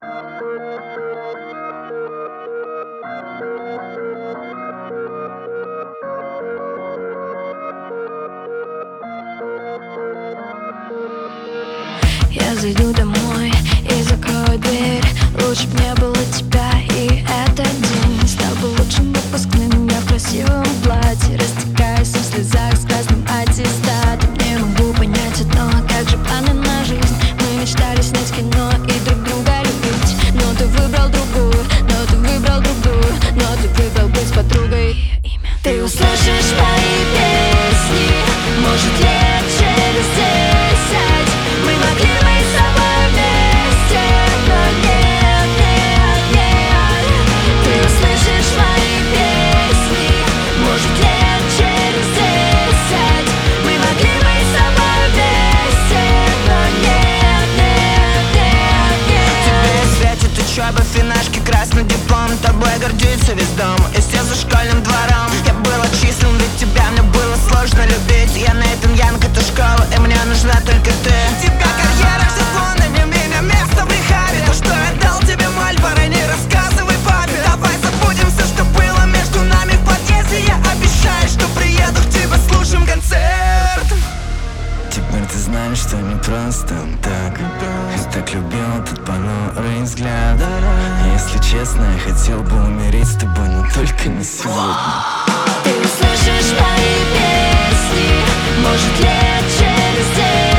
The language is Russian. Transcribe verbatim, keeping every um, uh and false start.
Я зайду домой и закрою дверь. Лучше б не было тебя, и этот день стал бы лучшим выпускным. Я в красивом платье, растекаясь в слезах с красным аттестатом. Не могу понять одно, как же планы на жизнь. Мы мечтали снять кино и друг друга любить. Но ты выбрал другую, но ты выбрал другую, но ты выбрал быть подругой. Ты услышишь мои песни, может, лет через десять. Мы могли быть с тобой вместе, но нет, нет, нет. Ты услышишь мои песни, может, лет через десять. Мы могли быть с тобой вместе, но нет, нет, нет, нет. Тебе светит учеба, финашки, красный диплом. Тобой гордится весь дом, и все за школьным двором. Я был отчислен, ведь тебя мне было сложно любить. Я Нейтан Янг, это школа, и мне нужна только ты. Тебя карьера, все склонами, меня место в рехабе. То, что я дал тебе, Мальборо, не рассказывай папе. Давай забудем все, что было между нами в подъезде. Я обещаю, что приеду к тебе, слушаем концерт. Теперь ты знаешь, что не просто так. Я так любил этот понурый взгляд. Если честно, я хотел бы умереть с тобой, но только не сегодня. Ты услышишь мои песни, может, лет через десять.